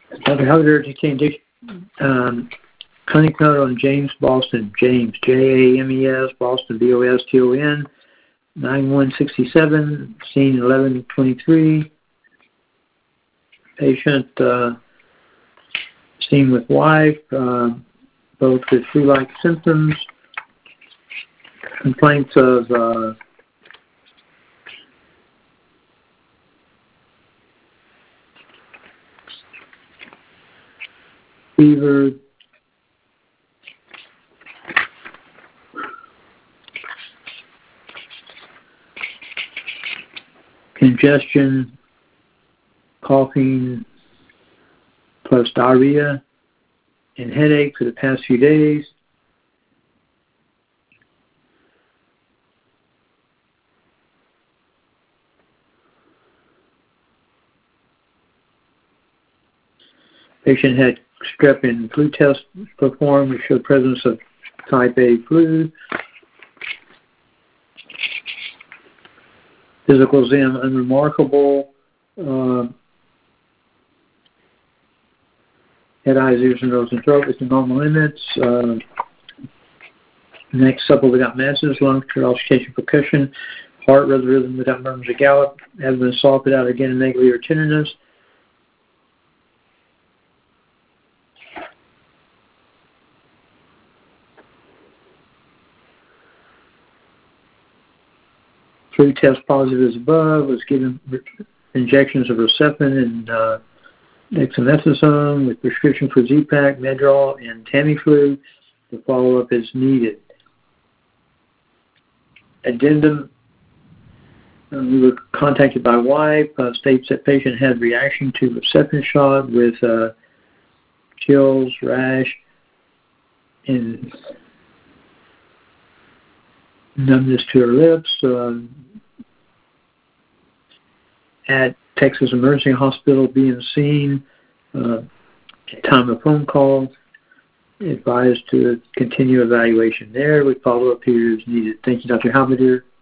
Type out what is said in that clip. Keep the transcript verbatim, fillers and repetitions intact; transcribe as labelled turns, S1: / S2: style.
S1: Doctor Halder detained um, clinic note on James Boston. James, J A M E S, Boston, B O S T O N, nine one six seven, scene eleven twenty-three. Patient uh, seen with wife, uh, both with flu-like symptoms, complaints of uh, fever, congestion, coughing, plus diarrhea and headache for the past few days. Patient had strep and flu tests performed, which showed presence of type A flu. Physical exam unremarkable. Uh, head, eyes, ears, and nose and throat with the normal limits. Uh, next up, we got masses, lung, auscultation, percussion, heart, rather rhythm without murmurs or gallop, abdomen soft without again megaly or tenderness. Flu test positive as above, was given injections of Herceptin and uh, dexamethasone with prescription for Z-Pak, Medrol, and Tamiflu. The follow-up is needed. Addendum, uh, we were contacted by wife, uh, states that patient had reaction to Herceptin shot with uh, chills, rash, and numbness to her lips. Uh, at Texas Emergency Hospital being seen, uh, time of phone call, advised to continue evaluation there. We follow up here as needed. Thank you, Doctor Halberdier.